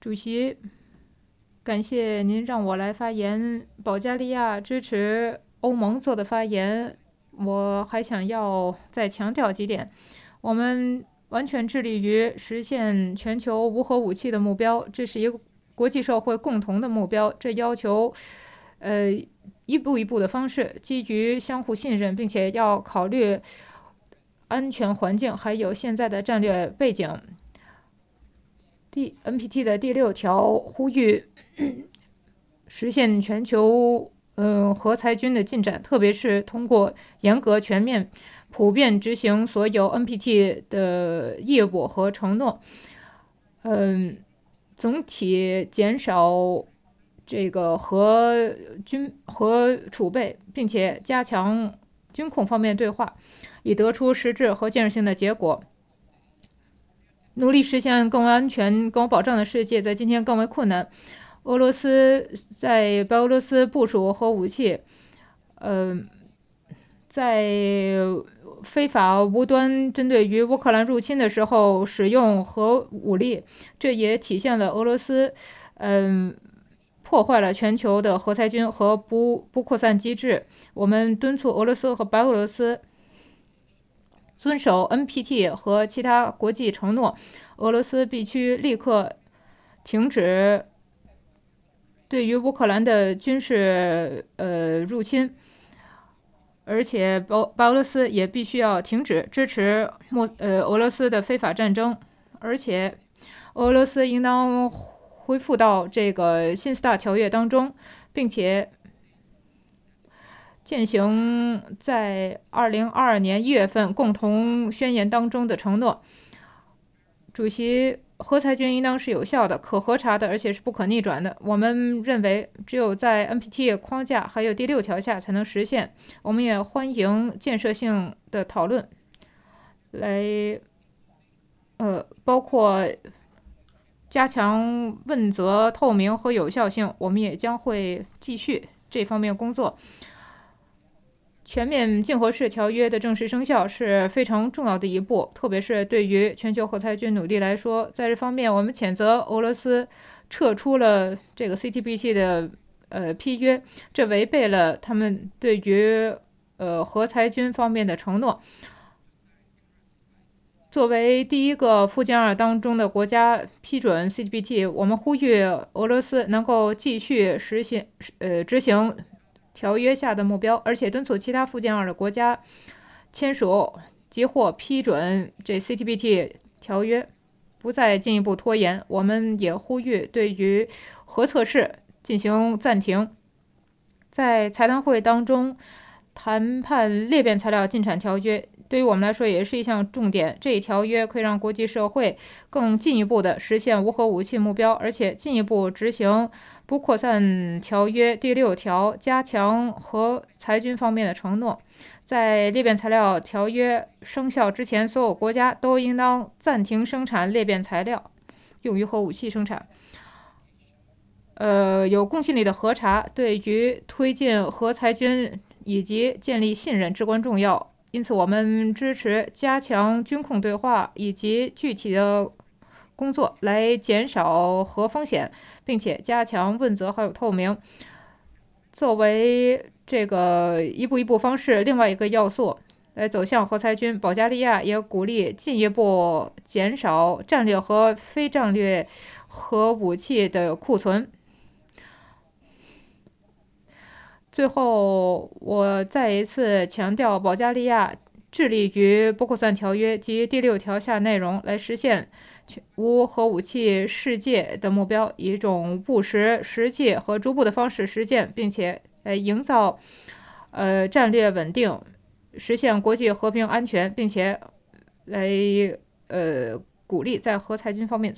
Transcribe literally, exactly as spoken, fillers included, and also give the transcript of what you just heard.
主席，感谢您让我来发言。保加利亚支持欧盟做的发言，我还想要再强调几点。我们完全致力于实现全球无核武器的目标，这是一个国际社会共同的目标。这要求，呃，一步一步的方式，基于相互信任，并且要考虑安全环境，还有现在的战略背景。第 N P T 的第六条呼吁实现全球嗯、呃、核裁军的进展，特别是通过严格、全面、普遍执行所有 N P T 的义务和承诺，嗯，总体减少这个核军核储备，并且加强军控方面对话，以得出实质和建设性的结果。努力实现更安全、更有保障的世界，在今天更为困难。俄罗斯在白俄罗斯部署核武器，呃，在非法无端针对于乌克兰入侵的时候使用核武力，这也体现了俄罗斯，嗯、呃，破坏了全球的核裁军和不不扩散机制。我们敦促俄罗斯和白俄罗斯遵守 N P T 和其他国际承诺，俄罗斯必须立刻停止对于乌克兰的军事呃入侵，而且白白俄罗斯也必须要停止支持莫呃俄罗斯的非法战争，而且俄罗斯应当恢复到这个新斯大条约当中，并且践行在二零二二年一月份共同宣言当中的承诺。主席，核裁军应当是有效的、可核查的，而且是不可逆转的。我们认为，只有在 N P T 框架还有第六条下才能实现。我们也欢迎建设性的讨论，来呃包括加强问责、透明和有效性。我们也将会继续这方面工作。全面禁核式条约的正式生效是非常重要的一步，特别是对于全球核裁军努力来说。在这方面，我们谴责俄罗斯撤出了这个 C T B T 的呃批约，这违背了他们对于呃核裁军方面的承诺。作为第一个附件二当中的国家批准 C T B T， 我们呼吁俄罗斯能够继续实行呃执行条约下的目标，而且敦促其他附件二的国家签署及或批准这 C T B T 条约，不再进一步拖延。我们也呼吁对于核测试进行暂停。在财谈会当中谈判裂变材料禁产条约，对于我们来说也是一项重点。这一条约可以让国际社会更进一步地实现无核武器目标，而且进一步执行不扩散条约第六条，加强核裁军方面的承诺。在裂变材料条约生效之前，所有国家都应当暂停生产裂变材料，用于核武器生产。呃，有公信力的核查对于推进核裁军以及建立信任至关重要。因此，我们支持加强军控对话以及具体的工作，来减少核风险，并且加强问责还有透明。作为这个一步一步方式，另外一个要素来走向核裁军，保加利亚也鼓励进一步减少战略和非战略核武器的库存。最后，我再一次强调，保加利亚致力于不扩散条约及第六条下内容，来实现无核武器世界的目标，以一种务实、实际和逐步的方式实现，并且来营造呃战略稳定，实现国际和平安全，并且来呃鼓励在核裁军方面。